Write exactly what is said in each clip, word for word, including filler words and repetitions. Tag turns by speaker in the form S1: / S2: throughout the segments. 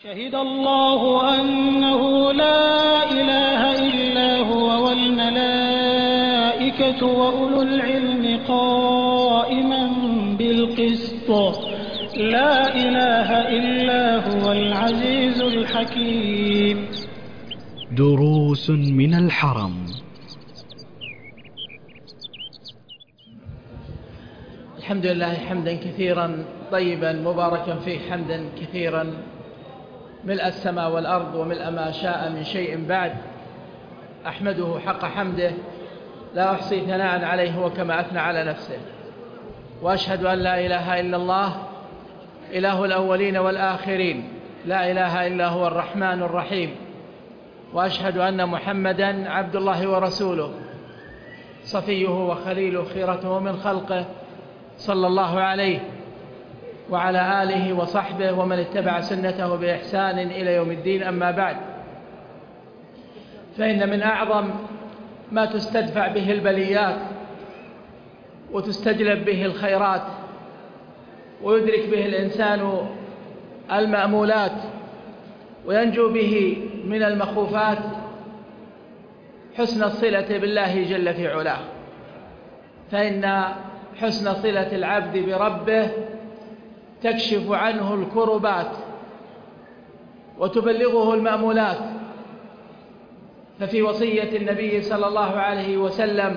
S1: شهد الله أنه لا إله إلا هو والملائكة وأولو العلم قائما بالقسط لا إله إلا هو العزيز الحكيم.
S2: دروس من الحرم.
S3: الحمد لله حمدا كثيرا طيبا مباركا فيه، حمدا كثيرا ملء السماء والأرض وملء ما شاء من شيء بعد. أحمده حق حمده لا أحصي ثناء عليه هو كما أثنى على نفسه، وأشهد أن لا إله إلا الله إله الأولين والآخرين، لا إله إلا هو الرحمن الرحيم، وأشهد أن محمدا عبد الله ورسوله صفيه وخليله خيرته من خلقه صلى الله عليه وعلى آله وصحبه ومن اتبع سنته بإحسان إلى يوم الدين. أما بعد، فإن من أعظم ما تستدفع به البليات وتستجلب به الخيرات ويدرك به الإنسان المأمولات وينجو به من المخوفات حسن الصلة بالله جل في علاه، فإن حسن صلة العبد بربه تكشف عنه الكربات وتبلغه المأمولات. ففي وصية النبي صلى الله عليه وسلم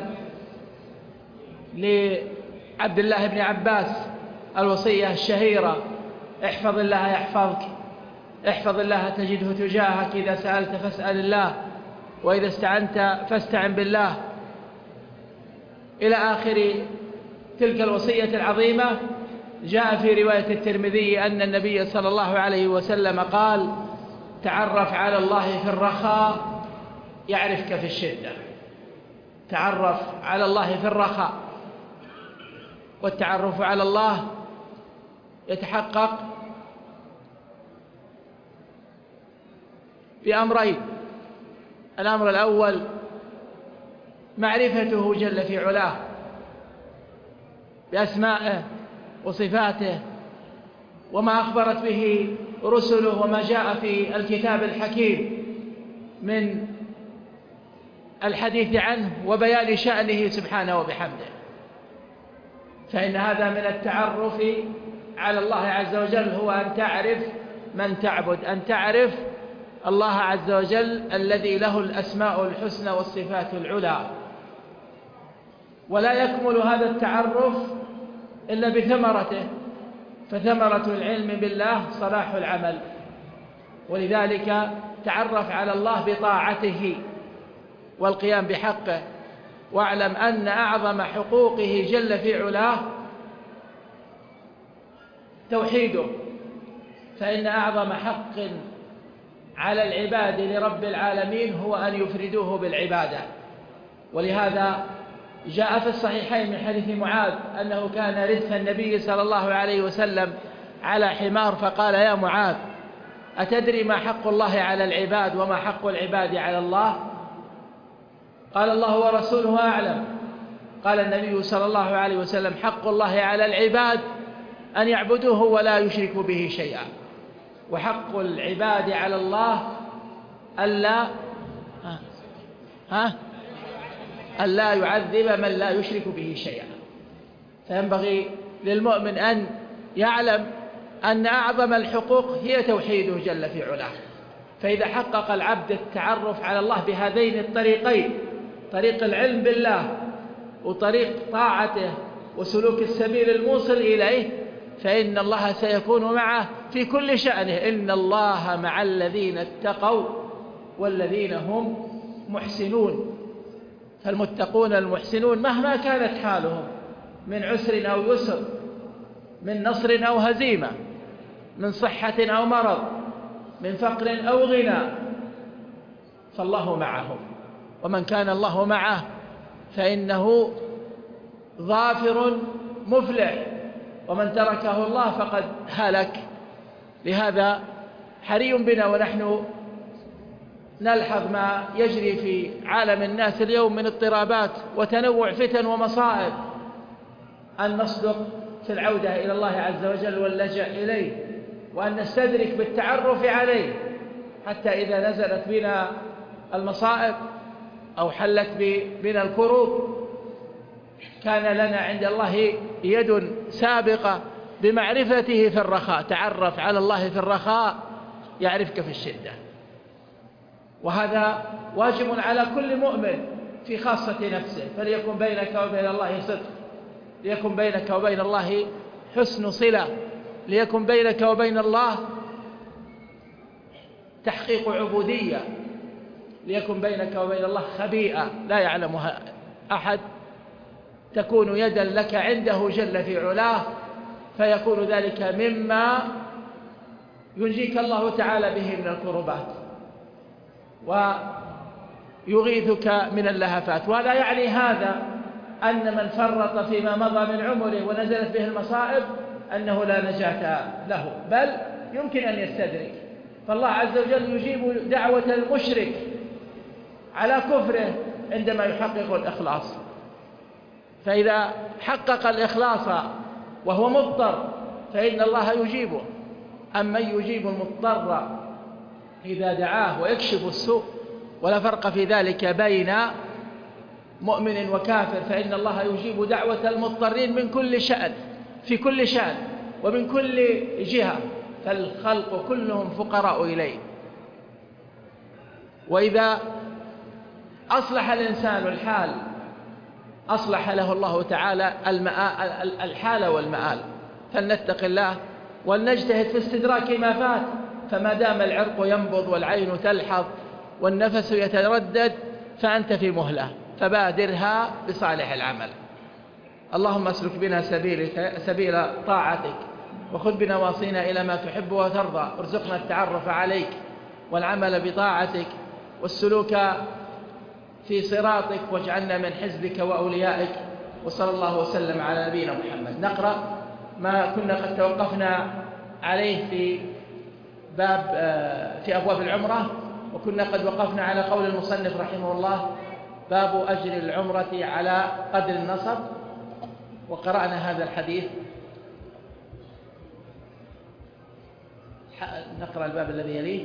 S3: لعبد الله بن عباس الوصية الشهيرة: احفظ الله يحفظك، احفظ الله تجده تجاهك، إذا سألت فاسأل الله، وإذا استعنت فاستعن بالله، إلى آخر تلك الوصية العظيمة. جاء في رواية الترمذي أن النبي صلى الله عليه وسلم قال: تعرف على الله في الرخاء يعرفك في الشدة. تعرف على الله في الرخاء، والتعرف على الله يتحقق بأمرين: الأمر الأول معرفته جل في علاه بأسمائه وصفاته وما أخبرت به رسله وما جاء في الكتاب الحكيم من الحديث عنه وبيان شأنه سبحانه وبحمده. فإن هذا من التعرف على الله عز وجل، هو أن تعرف من تعبد، أن تعرف الله عز وجل الذي له الأسماء الحسنى والصفات العلى. ولا يكمل هذا التعرف إلا بثمرته، فثمرة العلم بالله صلاح العمل، ولذلك تعرف على الله بطاعته والقيام بحقه، واعلم أن أعظم حقوقه جل في علاه توحيده، فإن أعظم حق على العباد لرب العالمين هو أن يفردوه بالعبادة. ولهذا جاء في الصحيحين من حديث معاذ أنه كان ردف النبي صلى الله عليه وسلم على حمار، فقال: يا معاذ، أتدري ما حق الله على العباد وما حق العباد على الله؟ قال: الله ورسوله أعلم. قال النبي صلى الله عليه وسلم: حق الله على العباد أن يعبدوه ولا يشركوا به شيئا، وحق العباد على الله ألا ها, ها ألا يعذب من لا يشرك به شيئا. فينبغي للمؤمن أن يعلم أن أعظم الحقوق هي توحيده جل في علاه. فإذا حقق العبد التعرف على الله بهذين الطريقين، طريق العلم بالله وطريق طاعته وسلوك السبيل الموصل إليه، فإن الله سيكون معه في كل شأنه. إن الله مع الذين اتقوا والذين هم محسنون. فالمتقون المحسنون مهما كانت حالهم من عسر أو يسر، من نصر أو هزيمة، من صحة أو مرض، من فقر أو غنى، فالله معهم. ومن كان الله معه فإنه ظافر مفلح، ومن تركه الله فقد هلك. لهذا حري بنا ونحن نلحظ ما يجري في عالم الناس اليوم من اضطرابات وتنوع فتن ومصائب أن نصدق في العودة إلى الله عز وجل واللجأ إليه، وأن نستدرك بالتعرف عليه، حتى إذا نزلت بنا المصائب أو حلت بنا الكروب كان لنا عند الله يد سابقة بمعرفته في الرخاء. تعرف على الله في الرخاء يعرفك في الشدة، وهذا واجب على كل مؤمن في خاصة نفسه. فليكن بينك وبين الله صدق، ليكن بينك وبين الله حسن صلة، ليكن بينك وبين الله تحقيق عبودية، ليكن بينك وبين الله خبيئة لا يعلمها أحد، تكون يدا لك عنده جل في علاه، فيكون ذلك مما ينجيك الله تعالى به من الكربات ويغيثك من اللهفات. ولا يعني هذا أن من فرط فيما مضى من عمره ونزلت به المصائب أنه لا نجاة له، بل يمكن أن يستدرك. فالله عز وجل يجيب دعوة المشرك على كفره عندما يحقق الإخلاص، فإذا حقق الإخلاص وهو مضطر فإن الله يجيبه. أما يجيب المضطر إذا دعاه ويكشف السوء، ولا فرق في ذلك بين مؤمن وكافر، فإن الله يجيب دعوة المضطرين من كل شأن، في كل شأن ومن كل جهة، فالخلق كلهم فقراء إليه. وإذا أصلح الإنسان الحال أصلح له الله تعالى الحال والمآل. فلنتق الله ولنجتهد في استدراك ما فات، فما دام العرق ينبض والعين تلحظ والنفس يتردد فأنت في مهلة، فبادرها بصالح العمل. اللهم اسلك بنا سبيلك سبيل طاعتك، وخذ بنواصينا إلى ما تحب وترضى، ارزقنا التعرف عليك والعمل بطاعتك والسلوك في صراطك، واجعلنا من حزبك وأوليائك. وصلى الله وسلم على نبينا محمد. نقرأ ما كنا قد توقفنا عليه في باب في أبواب العمرة، وكنا قد وقفنا على قول المصنف رحمه الله: باب أجر العمرة على قدر النصب، وقرأنا هذا الحديث. نقرأ الباب الذي يليه.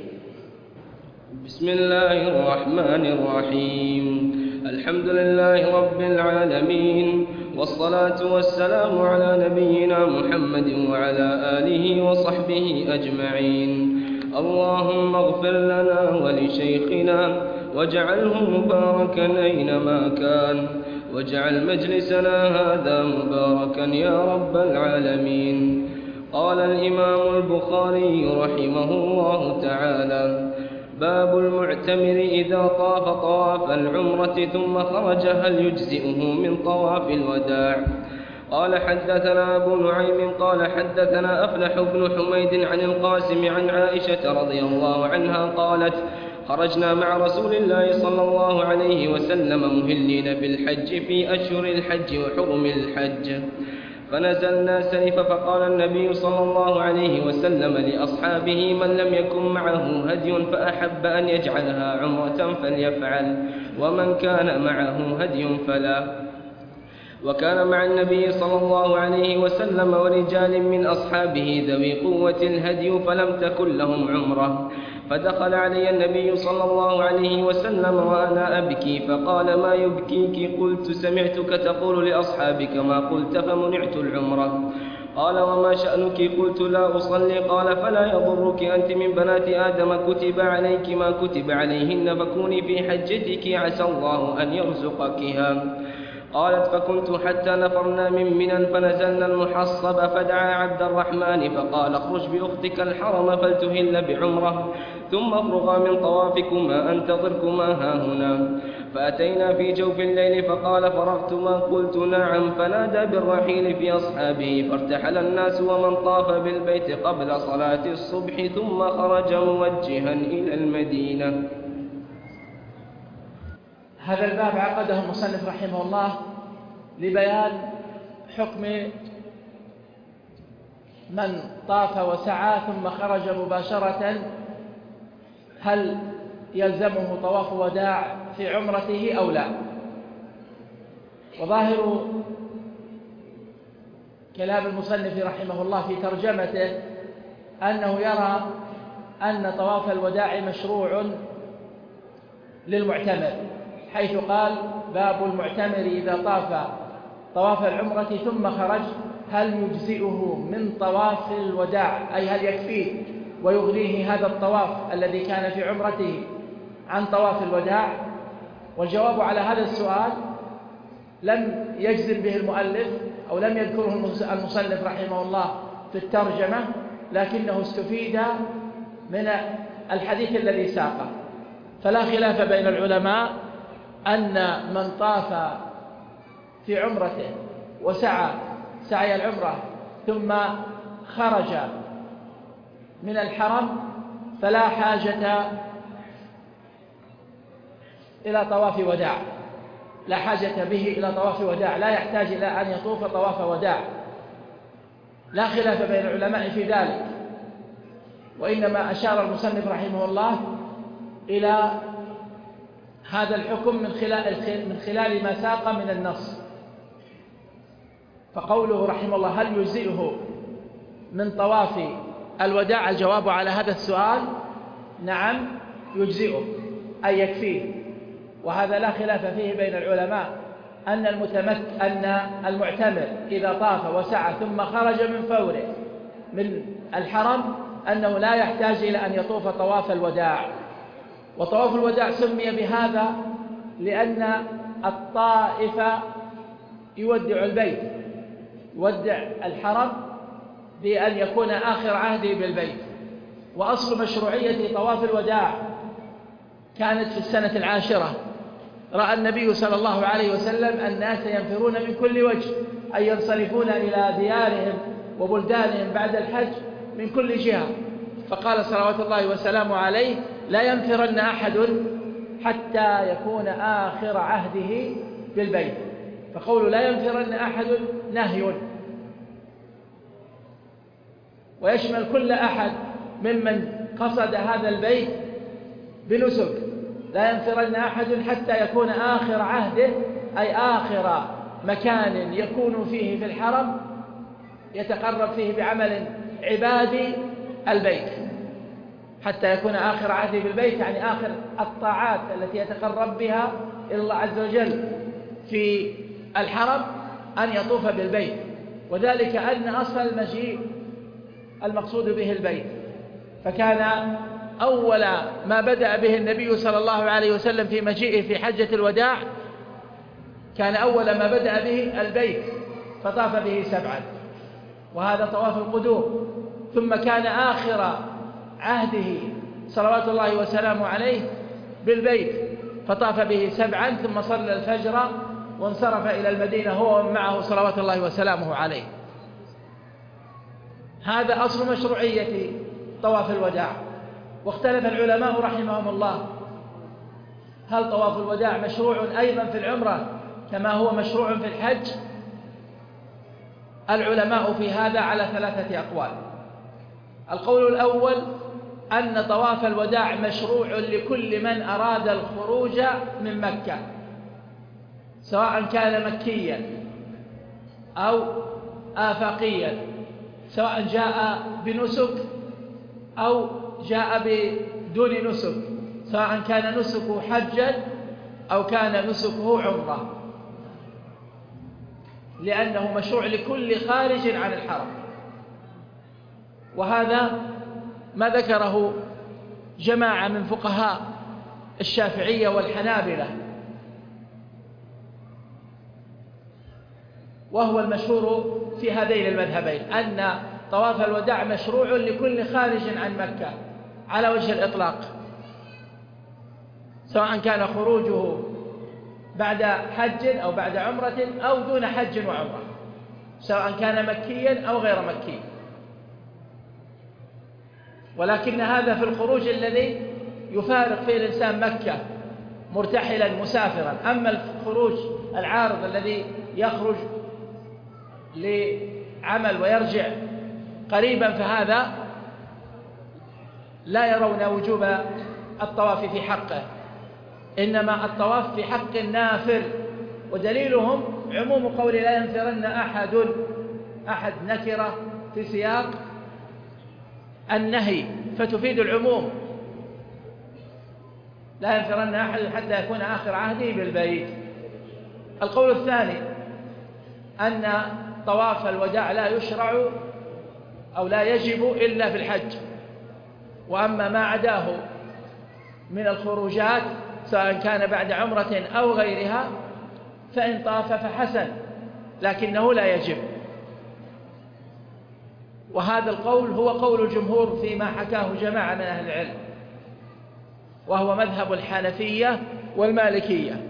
S4: بسم الله الرحمن الرحيم. الحمد لله رب العالمين، والصلاة والسلام على نبينا محمد وعلى آله وصحبه أجمعين. اللهم اغفر لنا ولشيخنا واجعله مباركا أينما كان، واجعل مجلسنا هذا مباركا يا رب العالمين. قال الإمام البخاري رحمه الله تعالى: باب المعتمر إذا طاف طواف العمرة ثم خرج هل يجزئه من طواف الوداع؟ قال حدثنا أبو نعيم قال حدثنا أفلح بن حميد عن القاسم عن عائشة رضي الله عنها قالت: خرجنا مع رسول الله صلى الله عليه وسلم مهلين بالحج في أشهر الحج وحرم الحج، فنزلنا سيف، فقال النبي صلى الله عليه وسلم لأصحابه: من لم يكن معه هدي فأحب أن يجعلها عمرة فليفعل، ومن كان معه هدي فلا. وكان مع النبي صلى الله عليه وسلم ورجال من أصحابه ذوي قوة الهدي فلم تكن لهم عمرة، فدخل علي النبي صلى الله عليه وسلم وأنا أبكي، فقال: ما يبكيك؟ قلت: سمعتك تقول لأصحابك ما قلت فمنعت العمرة. قال: وما شأنك؟ قلت: لا أصلي. قال: فلا يضرك، أنت من بنات آدم كتب عليك ما كتب عليهن، فكوني في حجتك عسى الله أن يرزقكها. قالت: فكنت حتى نفرنا من منى فنزلنا المحصب، فدعا عبد الرحمن فقال: اخرج بأختك الحرم فلتهل بعمرة، ثم افرغا من طوافكما أنتظركما هاهنا. فأتينا في جوف الليل فقال: فرغتما؟ قلت: نعم. فنادى بالرحيل في أصحابه فارتحل الناس، ومن طاف بالبيت قبل صلاة الصبح ثم خرج موجها إلى المدينة.
S3: هذا الباب عقده المصنف رحمه الله لبيان حكم من طاف وسعى ثم خرج مباشرة، هل يلزمه طواف وداع في عمرته أو لا؟ وظاهر كلام المصنف رحمه الله في ترجمته أنه يرى أن طواف الوداع مشروع للمعتمر، حيث قال: باب المعتمر إذا طاف طواف العمرة ثم خرج هل يجزئه من طواف الوداع، أي هل يكفيه ويغنيه هذا الطواف الذي كان في عمرته عن طواف الوداع؟ والجواب على هذا السؤال لم يجزم به المؤلف أو لم يذكره المصنف رحمه الله في الترجمة، لكنه استفيد من الحديث الذي ساقه. فلا خلاف بين العلماء أن من طاف في عمرته وسعى سعي العمرة ثم خرج من الحرم فلا حاجة إلى طواف وداع، لا حاجة به إلى طواف وداع، لا يحتاج إلى أن يطوف طواف وداع، لا خلاف بين العلماء في ذلك. وإنما أشار المصنف رحمه الله إلى هذا الحكم من خلال من خلال ما ساق من النص. فقوله رحمه الله هل يجزئه من طواف الوداع، الجواب على هذا السؤال نعم يجزئه، أي يكفيه. وهذا لا خلاف فيه بين العلماء أن المتمت أن المعتمر إذا طاف وسعى ثم خرج من فوره من الحرم أنه لا يحتاج إلى أن يطوف طواف الوداع. وطواف الوداع سمي بهذا لأن الطائف يودع البيت، يودع الحرم بأن يكون آخر عهده بالبيت. وأصل مشروعية طواف الوداع كانت في السنة العاشرة، رأى النبي صلى الله عليه وسلم الناس ينفرون من كل وجه، أي ينصرفون إلى ديارهم وبلدانهم بعد الحج من كل جهة، فقال صلوات الله وسلامه عليه لا ينفرن أحد حتى يكون آخر عهده بالبيت. فقول لا ينفرن أحد نهي، ويشمل كل أحد ممن قصد هذا البيت بنسك. لا ينفرن أحد حتى يكون آخر عهده، أي آخر مكان يكون فيه في الحرم يتقرب فيه بعمل عبادي البيت، حتى يكون آخر عهده بالبيت يعني آخر الطاعات التي يتقرب بها إلى الله عز وجل في الحرم أن يطوف بالبيت. وذلك أن أصل المجيء المقصود به البيت، فكان أول ما بدأ به النبي صلى الله عليه وسلم في مجيئه في حجة الوداع كان أول ما بدأ به البيت فطاف به سبعا، وهذا طواف القدوم. ثم كان آخر عهده صلوات الله وسلامه عليه بالبيت فطاف به سبعا، ثم صلى الفجر وانصرف إلى المدينة هو ومن معه صلوات الله وسلامه عليه. هذا أصل مشروعية طواف الوداع. واختلف العلماء رحمهم الله هل طواف الوداع مشروع أيضا في العمرة كما هو مشروع في الحج؟ العلماء في هذا على ثلاثة أقوال. القول الأول أن طواف الوداع مشروع لكل من أراد الخروج من مكة، سواء كان مكيا أو آفاقيا، سواء جاء بنسك أو جاء بدون نسك، سواء كان نسكه حجا أو كان نسكه عمرة، لأنه مشروع لكل خارج عن الحرم. وهذا ما ذكره جماعة من فقهاء الشافعية والحنابلة، وهو المشهور في هذين المذهبين أن طواف الوداع مشروع لكل خارج عن مكة على وجه الإطلاق، سواء كان خروجه بعد حج أو بعد عمرة أو دون حج وعمرة، سواء كان مكيا أو غير مكي. ولكن هذا في الخروج الذي يفارق فيه الإنسان مكة مرتحلا مسافرا. أما الخروج العارض الذي يخرج لعمل ويرجع قريبا فهذا لا يرون وجوب الطواف في حقه، إنما الطواف في حق النافر. ودليلهم عموم قول لا ينفرن أحد، أحد نكرة في سياق النهي فتفيد العموم، لا ينفرن أحد حتى يكون آخر عهده بالبيت. القول الثاني أن طواف الوداع لا يشرع أو لا يجب إلا في الحج، وأما ما عداه من الخروجات سواء كان بعد عمرة أو غيرها فإن طاف فحسن، لكنه لا يجب. وهذا القول هو قول الجمهور فيما حكاه جماعة من أهل العلم، وهو مذهب الحنفية والمالكية.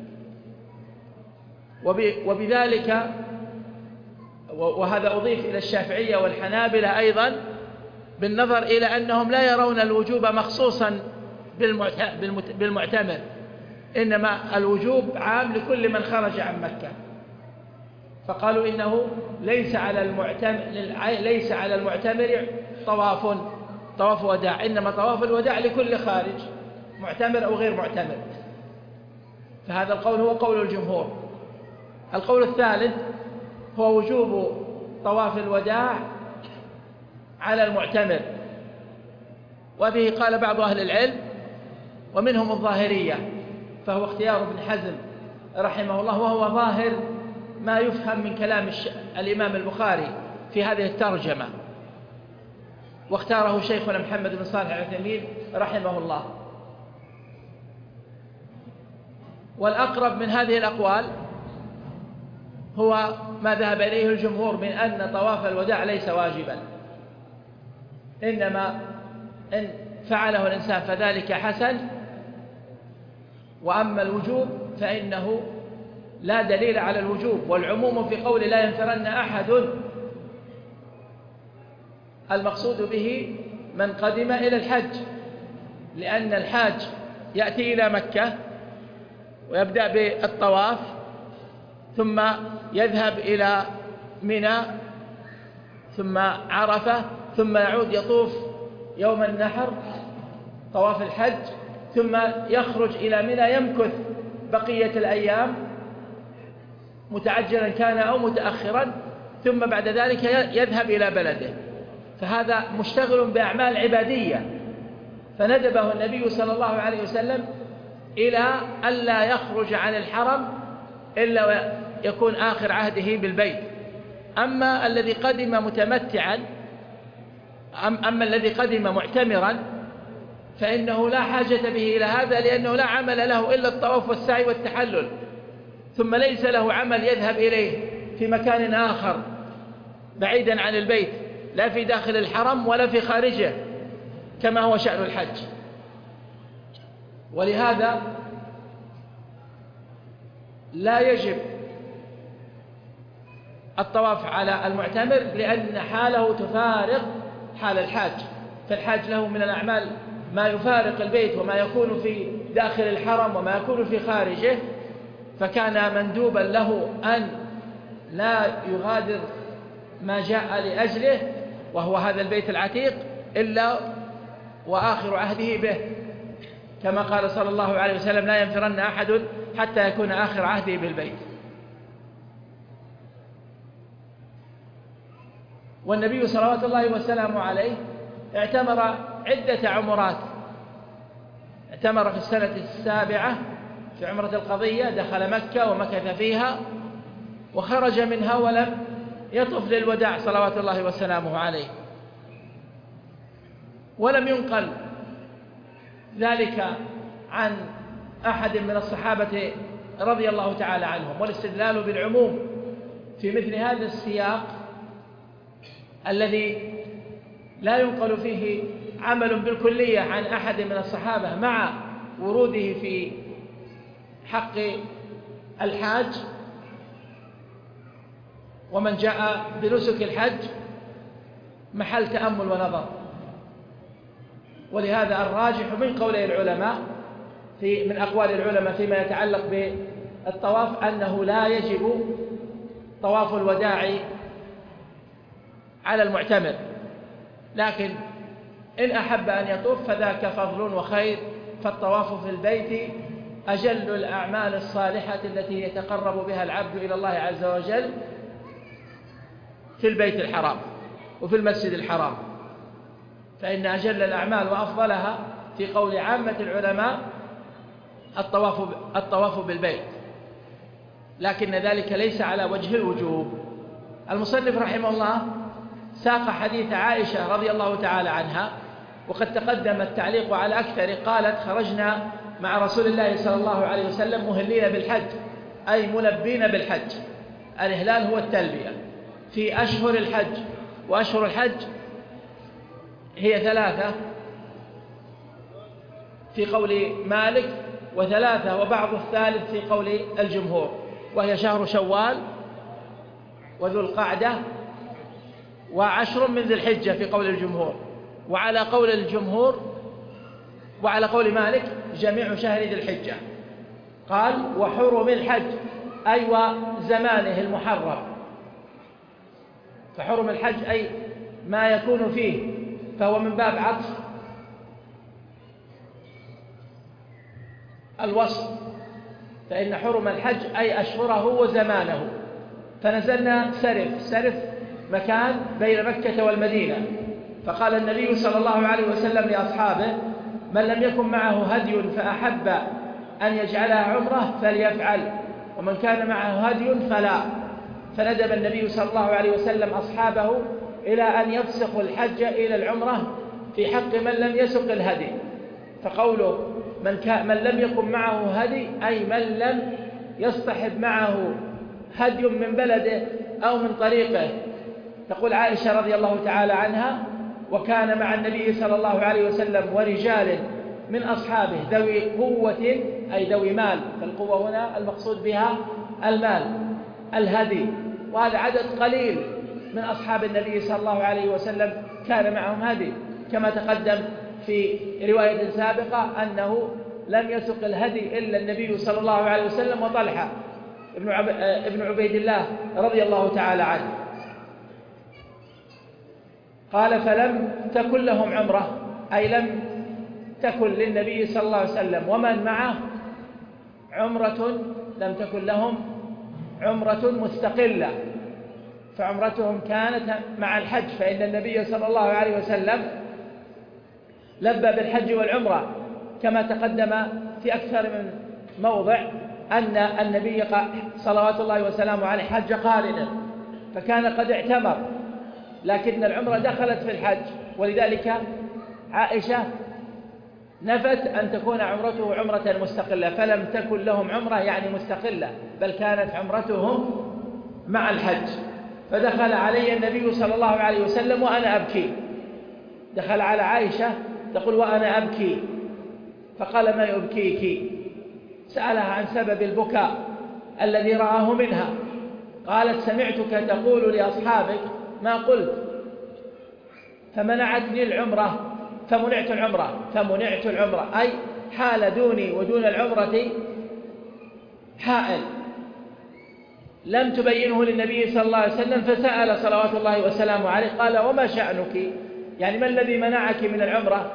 S3: وبذلك وهذا أضيف إلى الشافعية والحنابلة أيضا، بالنظر إلى أنهم لا يرون الوجوب مخصوصا بالمعتمر، إنما الوجوب عام لكل من خرج عن مكة، فقالوا إنه ليس على المعتمر ليس على المعتمر طواف طواف وداع، إنما طواف الوداع لكل خارج معتمر أو غير معتمر. فهذا القول هو قول الجمهور. القول الثالث هو وجوب طواف الوداع على المعتمر، وبه قال بعض أهل العلم ومنهم الظاهرية، فهو اختيار ابن حزم رحمه الله، وهو ظاهر ما يفهم من كلام الإمام البخاري في هذه الترجمة، واختاره شيخنا محمد بن صالح العثيمين رحمه الله. والأقرب من هذه الأقوال هو ما ذهب إليه الجمهور من أن طواف الوداع ليس واجبا، إنما إن فعله الإنسان فذلك حسن، وأما الوجوب فإنه لا دليل على الوجوب. والعموم في قول لا ينفرن أحد المقصود به من قدم إلى الحج، لأن الحاج يأتي إلى مكة ويبدأ بالطواف ثم يذهب إلى منى ثم عرفة ثم يعود يطوف يوم النحر طواف الحج، ثم يخرج إلى منى يمكث بقية الأيام متعجلا كان أو متأخرا، ثم بعد ذلك يذهب إلى بلده. فهذا مشتغل بأعمال عبادية، فندبه النبي صلى الله عليه وسلم إلى ألا يخرج عن الحرم إلا يكون آخر عهده بالبيت. أما الذي قدم متمتعا أما الذي قدم معتمرا فإنه لا حاجة به إلى هذا، لأنه لا عمل له إلا الطواف والسعي والتحلل، ثم ليس له عمل يذهب إليه في مكان آخر بعيدا عن البيت، لا في داخل الحرم ولا في خارجه كما هو شأن الحج. ولهذا لا يجب الطواف على المعتمر، لأن حاله تفارق حال الحاج، فالحاج له من الأعمال ما يفارق البيت وما يكون في داخل الحرم وما يكون في خارجه، فكان مندوبا له أن لا يغادر ما جاء لأجله وهو هذا البيت العتيق إلا وآخر عهده به، كما قال صلى الله عليه وسلم لا ينفرن أحد حتى يكون آخر عهده بالبيت. والنبي صلوات الله وسلامه عليه اعتمر عدة عمرات، اعتمر في السنة السابعة في عمرة القضية، دخل مكة ومكث فيها وخرج منها ولم يطف للوداع صلوات الله وسلامه عليه. ولم ينقل ذلك عن أحد من الصحابة رضي الله تعالى عنهم. والاستدلال بالعموم في مثل هذا السياق الذي لا ينقل فيه عمل بالكلية عن أحد من الصحابة مع وروده في حق الحاج ومن جاء بنسك الحج محل تأمل ونظر. ولهذا الراجح من قولي العلماء في من أقوال العلماء فيما يتعلق بالطواف أنه لا يجب طواف الوداع على المعتمر، لكن إن أحب أن يطوف فذاك فضل وخير، فالطواف في البيت أجل الأعمال الصالحة التي يتقرب بها العبد إلى الله عز وجل في البيت الحرام وفي المسجد الحرام. فإن أجل الأعمال وأفضلها في قول عامة العلماء الطواف الطواف بالبيت، لكن ذلك ليس على وجه الوجوب. المصنف رحمه الله ساق حديث عائشة رضي الله تعالى عنها، وقد تقدم التعليق على أكثر. قالت: خرجنا مع رسول الله صلى الله عليه وسلم مهلين بالحج، أي ملبين بالحج. الإهلال هو التلبية في أشهر الحج، وأشهر الحج هي ثلاثة في قول مالك، وثلاثة وبعض الثالث في قول الجمهور، وهي شهر شوال وذو القعدة وعشر من ذي الحجة في قول الجمهور. وعلى قول الجمهور وعلى قول مالك جميع شهر ذي الحجة. قال: وحرم الحج أي وزمانه المحرم، فحرم الحج أي ما يكون فيه، فهو من باب عطف الوصف، فإن حرم الحج أي أشهره وزمانه. فنزلنا سرف، سرف مكان بين مكة والمدينة، فقال النبي صلى الله عليه وسلم لأصحابه: من لم يكن معه هدي فأحب أن يجعلها عمره فليفعل، ومن كان معه هدي فلا. فندب النبي صلى الله عليه وسلم أصحابه إلى أن يفسخوا الحج إلى العمرة في حق من لم يسق الهدي. فقوله من, من لم يكن معه هدي أي من لم يصطحب معه هدي من بلده أو من طريقه. تقول عائشة رضي الله تعالى عنها: وكان مع النبي صلى الله عليه وسلم ورجال من أصحابه ذوي قوة أي ذوي مال، فالقوة هنا المقصود بها المال، الهدي، وهذا عدد قليل من أصحاب النبي صلى الله عليه وسلم كان معهم هدي، كما تقدم في رواية سابقة أنه لم يسق الهدي إلا النبي صلى الله عليه وسلم وطلحة ابن عبيد الله رضي الله تعالى عنه. قال: فلم تكن لهم عمرة أي لم تكن للنبي صلى الله عليه وسلم ومن معه عمرة، لم تكن لهم عمرة مستقلة، فعمرتهم كانت مع الحج، فإن النبي صلى الله عليه وسلم لبى بالحج والعمرة، كما تقدم في أكثر من موضع أن النبي صلوات الله وسلامه عليه حج قارنا، فكان قد اعتمر، لكن العمرة دخلت في الحج، ولذلك عائشة نفت أن تكون عمرته عمرة مستقلة، فلم تكن لهم عمرة يعني مستقلة، بل كانت عمرتهم مع الحج. فدخل علي النبي صلى الله عليه وسلم وأنا أبكي، دخل على عائشة تقول وأنا أبكي، فقال: ما يبكيك؟ سألها عن سبب البكاء الذي رآه منها، قالت: سمعتك تقول لأصحابك ما قلت فمنعتني العمرة فمنعت العمرة فمنعت العمرة أي حال دوني ودون العمرة حائل لم تبينه للنبي صلى الله عليه وسلم، فسأل صلوات الله وسلامه عليه قال: وما شأنك؟ يعني ما الذي منعك من العمرة؟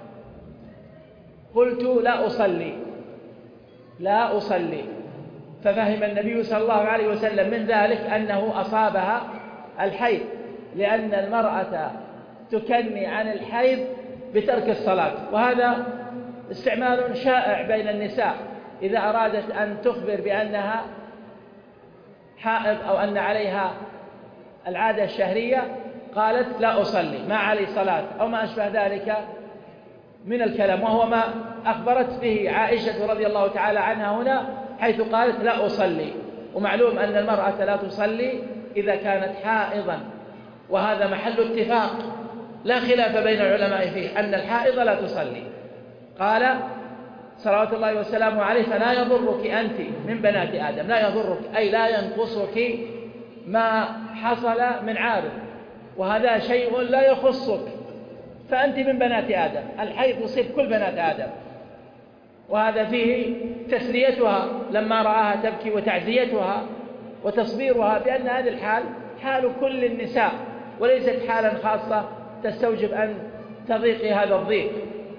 S3: قلت: لا أصلي لا أصلي ففهم النبي صلى الله عليه وسلم من ذلك أنه أصابها الحيض، لأن المرأة تكني عن الحيض بترك الصلاة، وهذا استعمال شائع بين النساء إذا أرادت أن تخبر بأنها حائض أو أن عليها العادة الشهرية قالت: لا أصلي، ما علي صلاة، أو ما أشبه ذلك من الكلام، وهو ما أخبرت به عائشة رضي الله تعالى عنها هنا، حيث قالت: لا أصلي. ومعلوم أن المرأة لا تصلي إذا كانت حائضا، وهذا محل اتفاق لا خلاف بين العلماء فيه أن الحائض لا تصلي. قال صلوات الله وسلامه عليه: فلا يضرك أنت من بنات آدم، لا يضرك أي لا ينقصك ما حصل من عارض، وهذا شيء لا يخصك، فأنت من بنات آدم، الحيض يصيب كل بنات آدم. وهذا فيه تسليتها لما رآها تبكي وتعزيتها وتصبيرها بأن هذه الحال حال كل النساء، وليست حالا خاصة تستوجب أن تضيق هذا الضيق.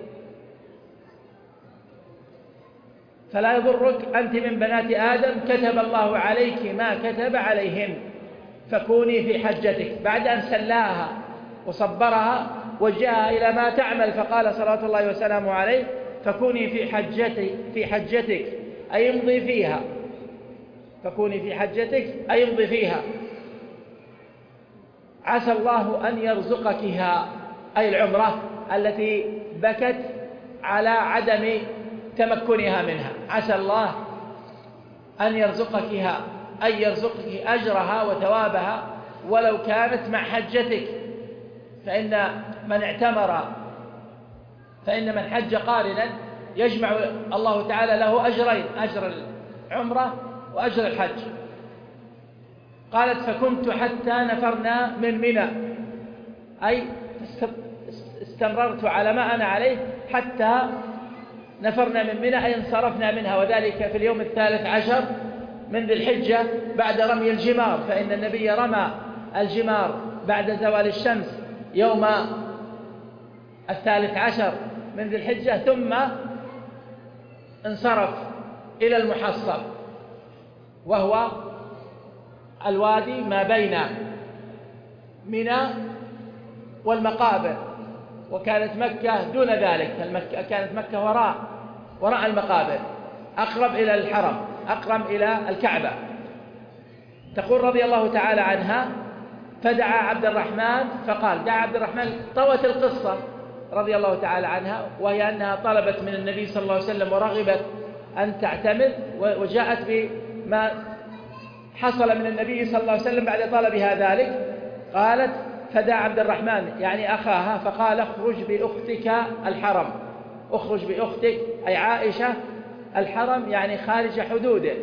S3: فلا يضرك أنت من بنات آدم، كتب الله عليك ما كتب عليهن، فكوني في حجتك. بعد أن سلاها وصبرها وجهها إلى ما تعمل، فقال صلوات الله وسلامه عليه: فكوني في حجتك في حجتك أي امضي فيها، فكوني في حجتك أي امضي فيها، عسى الله أن يرزقكها، أي العمرة التي بكت على عدم تمكنها منها، عسى الله أن يرزقكها أي يرزقك أجرها وثوابها ولو كانت مع حجتك. فإن من اعتمر فإن من حج قارنا يجمع الله تعالى له أجرين، أجر العمرة وأجر الحج. قالت: فكنت حتى نفرنا من منى، أي استمررت على ما أنا عليه حتى نفرنا من منى، أي انصرفنا منها، وذلك في اليوم الثالث عشر من ذي الحجة بعد رمي الجمار، فإن النبي رمى الجمار بعد زوال الشمس يوم الثالث عشر من ذي الحجة، ثم انصرف إلى المحصب، وهو الوادي ما بين منى والمقابر، وكانت مكة دون ذلك، كانت مكة وراء وراء المقابر، أقرب إلى الحرم، أقرب إلى الكعبة. تقول رضي الله تعالى عنها: فدعا عبد الرحمن فقال، دعا عبد الرحمن، طوت القصة رضي الله تعالى عنها، وهي أنها طلبت من النبي صلى الله عليه وسلم ورغبت أن تعتمر، وجاءت بما حصل من النبي صلى الله عليه وسلم بعد طلبها ذلك. قالت: فدعا عبد الرحمن يعني أخاها فقال: اخرج بأختك الحرم، اخرج بأختك أي عائشة الحرم يعني خارج حدوده،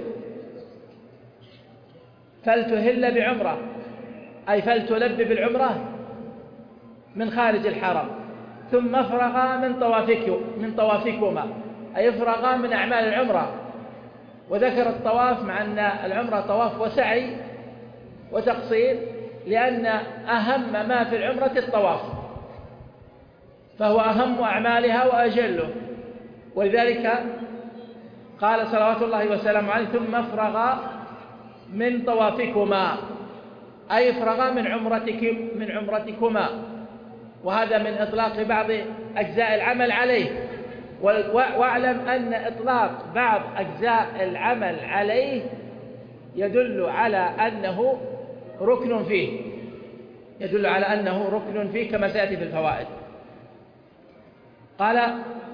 S3: فلتهل بعمرة أي فلتلب بالعمرة من خارج الحرم، ثم افرغا من طوافك من طوافكما أي افرغا من أعمال العمرة. وذكر الطواف مع أن العمرة طواف وسعي وتقصير، لأن أهم ما في العمرة الطواف، فهو أهم أعمالها وأجله، ولذلك قال صلوات الله وسلامه عليه: ثم افرغا من طوافكما أي افرغا من عمرتك من عمرتكما. وهذا من إطلاق بعض أجزاء العمل عليه، واعلم أن إطلاق بعض أجزاء العمل عليه يدل على أنه ركن فيه، يدل على أنه ركن فيه كما سيأتي في الفوائد. قال: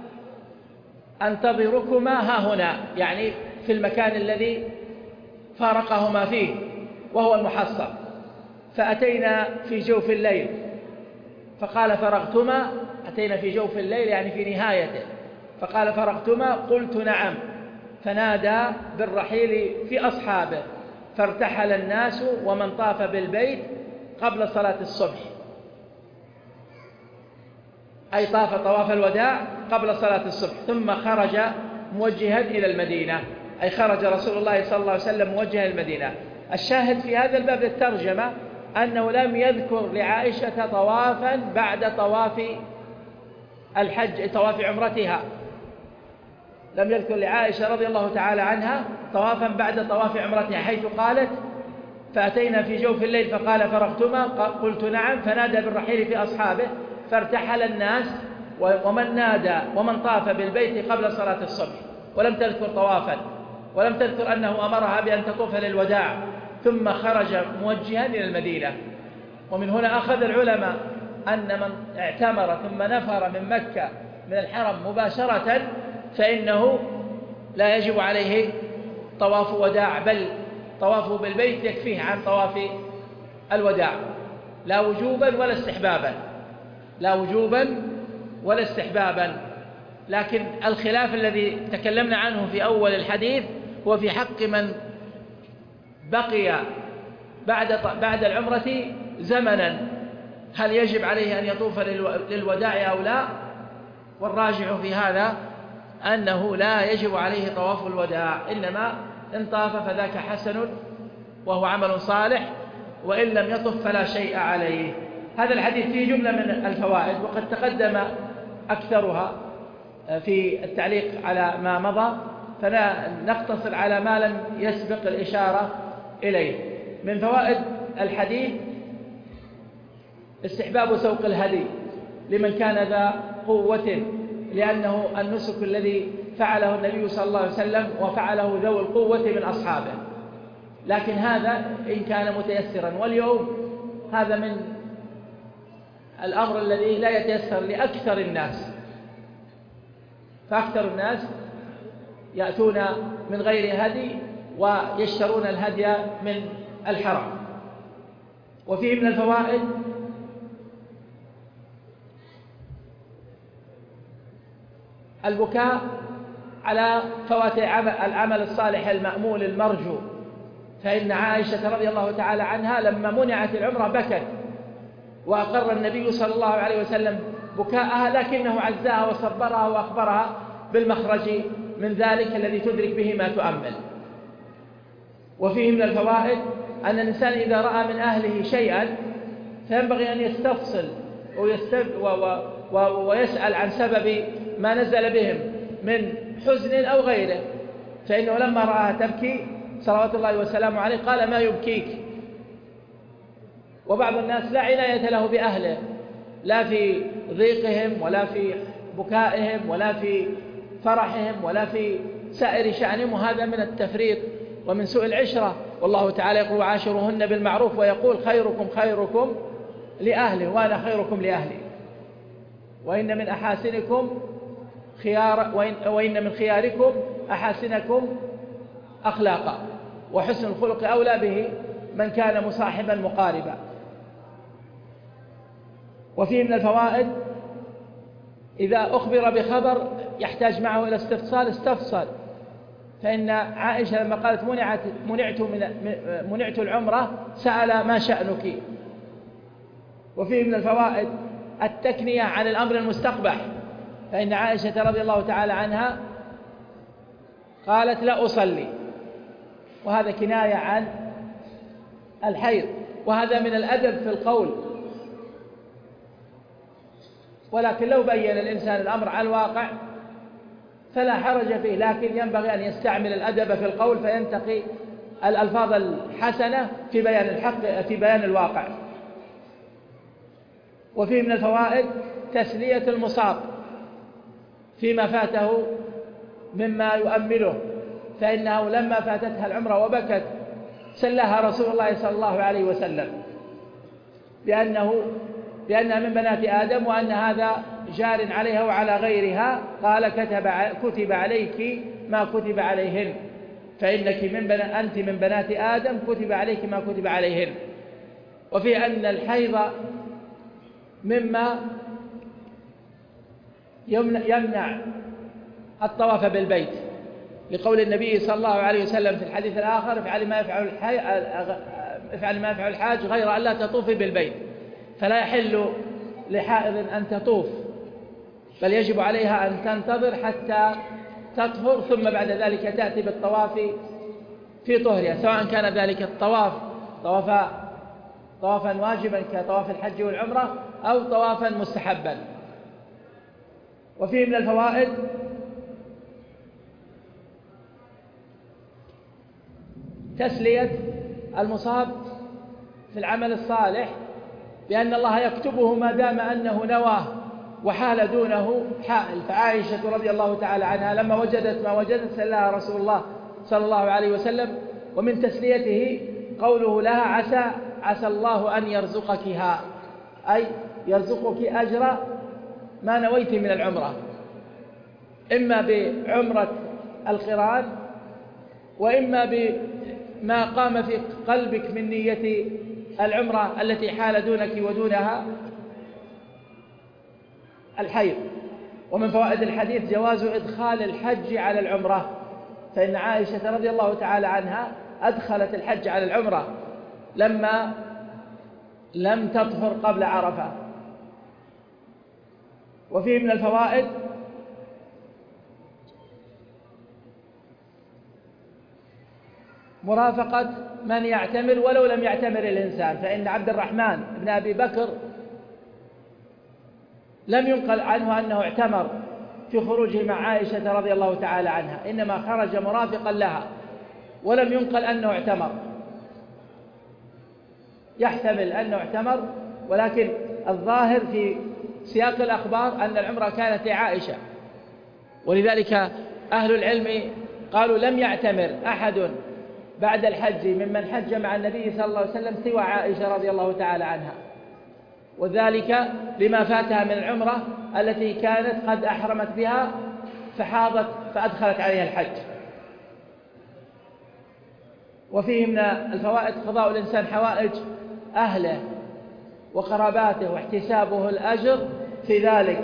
S3: أنتظركما ها هنا، يعني في المكان الذي فارقهما فيه وهو المحصب. فأتينا في جوف الليل، فقال: فرغتما، أتينا في جوف الليل يعني في نهايته، فقال: فرغتما، قلت: نعم. فنادى بالرحيل في أصحابه، فارتحل الناس ومن طاف بالبيت قبل صلاة الصبح، أي طاف طواف الوداع قبل صلاة الصبح، ثم خرج موجها إلى المدينة، أي خرج رسول الله صلى الله عليه وسلم موجها إلى المدينة. الشاهد في هذا الباب الترجمة أنه لم يذكر لعائشة طوافا بعد طواف الحج، طواف عمرتها، لم يذكر لعائشة رضي الله تعالى عنها طوافا بعد طواف عمرتها، حيث قالت: فأتينا في جوف الليل فقال: فرغتما، قلت: نعم. فنادى بالرحيل في أصحابه، فارتحل الناس ومن نادى ومن طاف بالبيت قبل صلاة الصبح، ولم تذكر طوافا، ولم تذكر أنه أمرها بأن تطوف للوداع، ثم خرج موجها إلى المدينة. ومن هنا أخذ العلماء أن من اعتمر ثم نفر من مكة من الحرم مباشرة فإنه لا يجب عليه طواف وداع، بل طوافه بالبيت يكفيه عن طواف الوداع، لا وجوبا ولا استحبابا، لا وجوبا ولا استحبابا. لكن الخلاف الذي تكلمنا عنه في أول الحديث هو في حق من بقي بعد بعد العمرة زمنا، هل يجب عليه أن يطوف للوداع أو لا؟ والراجح في هذا أنه لا يجب عليه طواف الوداع، إنما إن طاف فذاك حسن وهو عمل صالح، وإن لم يطف فلا شيء عليه. هذا الحديث فيه جملة من الفوائد، وقد تقدم أكثرها في التعليق على ما مضى، فلا نقتصر على ما لم يسبق الإشارة إليه. من فوائد الحديث استحباب سوق الهدي، لمن كان ذا قوة، لأنه النسك الذي فعله النبي صلى الله عليه وسلم وفعله ذو القوة من أصحابه. لكن هذا إن كان متيسرا، واليوم هذا من الأمر الذي لا يتيسر لأكثر الناس، فأكثر الناس يأتون من غير هدي ويشترون الهدي من الحرم. وفيه من الفوائد البكاء على فوات العمل الصالح المأمول المرجو، فإن عائشة رضي الله تعالى عنها لما منعت العمرة بكت، وأقر النبي صلى الله عليه وسلم بكاءها، لكنه عزاها وصبرها وأخبرها بالمخرج من ذلك الذي تدرك به ما تؤمل. وفيه من الفوائد أن الإنسان إذا رأى من أهله شيئا فينبغي أن يستفصل ويسأل عن سبب ما نزل بهم من حزن أو غيره، فإنه لما رآها تبكي صلوات الله وسلامه عليه قال: ما يبكيك؟ وبعض الناس لا عناية له بأهله، لا في ضيقهم ولا في بكائهم ولا في فرحهم ولا في سائر شأنهم، وهذا من التفريط ومن سوء العشرة. والله تعالى يقول: وعاشروهن بالمعروف، ويقول: خيركم خيركم لأهله وأنا خيركم لأهلي، وإن من أحاسنكم خيار وإن, وإن من خياركم أحاسنكم أخلاقا، وحسن الخلق أولى به من كان مصاحبا مقاربا. وفيه من الفوائد إذا أخبر بخبر يحتاج معه إلى استفصال استفصل، فإن عائشة لما قالت منعت, منعت, من منعت العمرة سأل: ما شأنك؟ وفيه من الفوائد التكنية عن الأمر المستقبح، فإن عائشة رضي الله تعالى عنها قالت: لا أصلي، وهذا كناية عن الحيض، وهذا من الأدب في القول. ولكن لو بين الإنسان الأمر على الواقع فلا حرج فيه، لكن ينبغي أن يستعمل الأدب في القول فينتقي الألفاظ الحسنة في بيان الحق في بيان الواقع. وفيه من الفوائد تسلية المصاب فيما فاته مما يؤمله، فإنه لما فاتتها العمرة وبكت سلاها رسول الله صلى الله عليه وسلم بأنه بأنها من بنات آدم، وأن هذا جار عليها وعلى غيرها. قال: كتب كتب عليك ما كتب عليهن، فإنك من بنا أنت من بنات آدم، كتب عليك ما كتب عليهن. وفي أن الحيض مما يمنع الطواف بالبيت، لقول النبي صلى الله عليه وسلم في الحديث الآخر: افعل ما يفعل الحاج افعل ما يفعل الحاج غير أن لا تطوفي بالبيت. فلا يحل لحائض أن تطوف، بل يجب عليها أن تنتظر حتى تطهر، ثم بعد ذلك تأتي بالطواف في طهرها، سواء كان ذلك الطواف طواف طوافا واجبا كطواف الحج والعمرة أو طوافا مستحبا. وفيه من الفوائد تسلية المصاب في العمل الصالح بأن الله يكتبه ما دام أنه نواه وحال دونه حائل. فعائشة رضي الله تعالى عنها لما وجدت ما وجدت سلاها رسول الله صلى الله عليه وسلم، ومن تسليته قوله لها: عسى عسى الله أن يرزقكها، أي يرزقك أجر ما نويت من العمرة، إما بعمرة القران وإما بما قام في قلبك من نية العمرة التي حال دونك ودونها الحيض. ومن فوائد الحديث جواز إدخال الحج على العمرة، فإن عائشة رضي الله تعالى عنها أدخلت الحج على العمرة لما لم تطهر قبل عرفة. وفيه من الفوائد مرافقة من يعتمر ولو لم يعتمر الإنسان، فإن عبد الرحمن بن أبي بكر لم ينقل عنه أنه اعتمر في خروجه مع عائشة رضي الله تعالى عنها، إنما خرج مرافقا لها، ولم ينقل أنه اعتمر. يحتمل أنه اعتمر، ولكن الظاهر في سياق الأخبار أن العمرة كانت لعائشة، ولذلك أهل العلم قالوا لم يعتمر أحد بعد الحج ممن حج مع النبي صلى الله عليه وسلم سوى عائشة رضي الله تعالى عنها، وذلك لما فاتها من العمرة التي كانت قد أحرمت بها فحاضت فأدخلت عليها الحج. وفيه من الفوائد قضاء الإنسان حوائج أهله وقراباته واحتسابه الأجر في ذلك.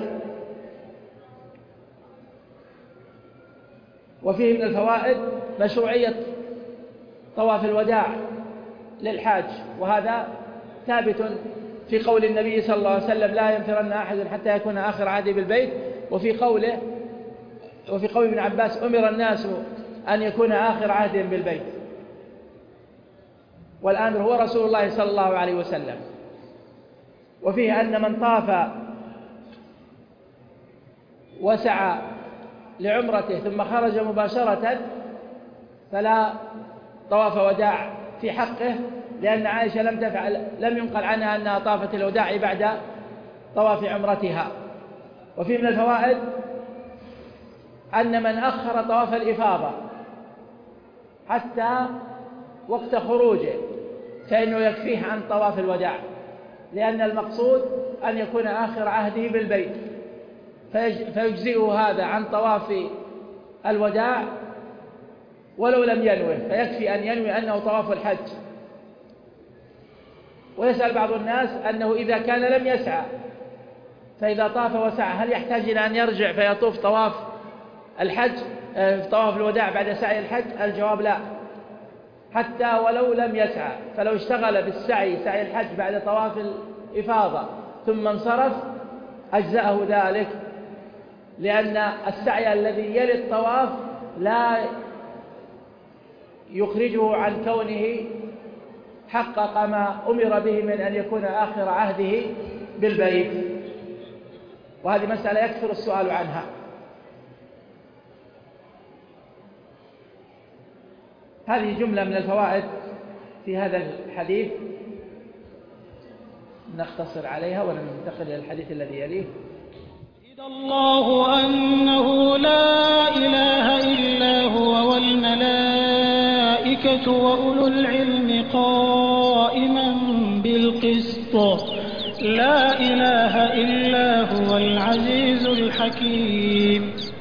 S3: وفيه من الفوائد مشروعية طواف الوداع للحاج، وهذا ثابت في قول النبي صلى الله عليه وسلم لا ينفرن أحد حتى يكون آخر عهده بالبيت، وفي قوله وفي قول ابن عباس أمر الناس أن يكون آخر عهدهم بالبيت، والآمر هو رسول الله صلى الله عليه وسلم. وفيه أن من طاف وسعى لعمرته ثم خرج مباشرة فلا طواف وداع في حقه، لأن عائشة لم تفعل لم ينقل عنها أنها طافت الوداع بعد طواف عمرتها. وفيه من الفوائد أن من أخر طواف الإفاضة حتى وقت خروجه فإنه يكفيه عن طواف الوداع، لأن المقصود أن يكون آخر عهده بالبيت، فيجزئه هذا عن طواف الوداع ولو لم ينوه، فيكفي أن ينوي أنه طواف الحج. ويسأل بعض الناس أنه إذا كان لم يسعى فإذا طاف وسعى هل يحتاج إلى أن يرجع فيطوف طواف الحج طواف الوداع بعد سعي الحج؟ الجواب لا، حتى ولو لم يسعى، فلو اشتغل بالسعي سعي الحج بعد طواف الإفاضة ثم انصرف أجزأه ذلك، لأن السعي الذي يلي الطواف لا يخرجه عن كونه حقق ما أمر به من أن يكون آخر عهده بالبيت. وهذه مسألة يكثر السؤال عنها. هذه جملة من الفوائد في هذا الحديث نختصر عليها وننتقل إلى الحديث الذي يليه.
S1: شهد الله أنه لا إله إلا هو والملائكة وأولو العلم قائما بالقسط لا إله إلا هو العزيز الحكيم.